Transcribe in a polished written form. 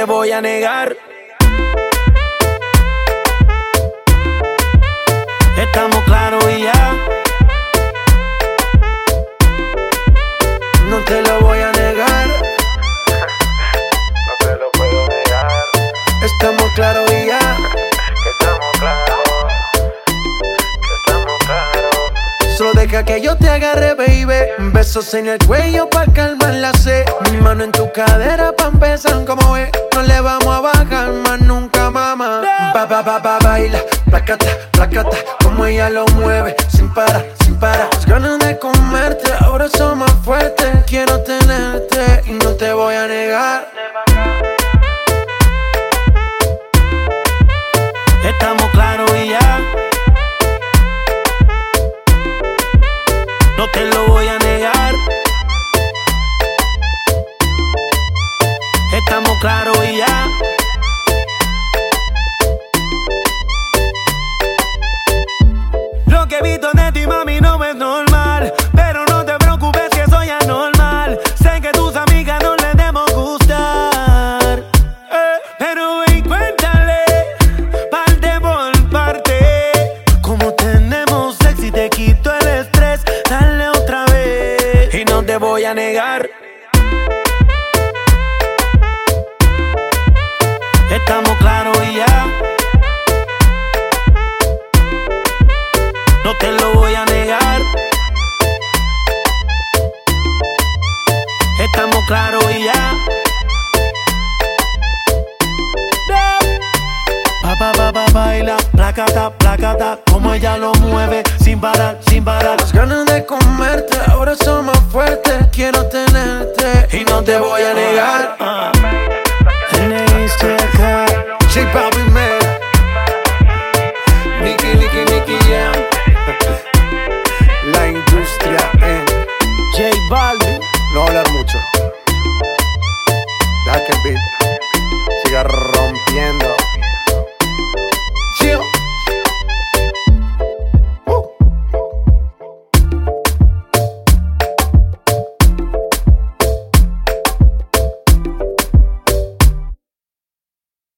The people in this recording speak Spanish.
voy a negar. Estamos claros y ya. No te lo voy a negar. No te lo puedo negar. Estamos claros y ya. Estamos claros. Estamos claros. Solo deja que yo te agarre, baby. Besos en el cuello pa' calmar la sed. Mi mano en tu cadera pa' empezar como es. No le vamos a bajar más nunca, mamá. Baila, placata, placata. Como ella lo mueve, sin parar, sin parar. Las ganas de comerte, ahora son más fuertes. Quiero tenerte y no te voy a negar. Estamos claros y ya. No te lo voy a negar. Estamos claros y ya. Lo que he visto de ti, mami, no es normal. Pero no te preocupes que soy anormal. Sé que tus amigas no les debemos gustar. Pero ven, cuéntale, parte por parte. Como tenemos sexo y te quito el estrés. Dale otra vez. Y no te voy a negar. Estamos claros y ya. No te lo voy a negar. Estamos claros y ya. Baila, placata, placata. Como ella lo mueve, sin parar, sin parar. Las ganas de comerte, ahora son más fuertes. Quiero tenerte y no te voy a negar.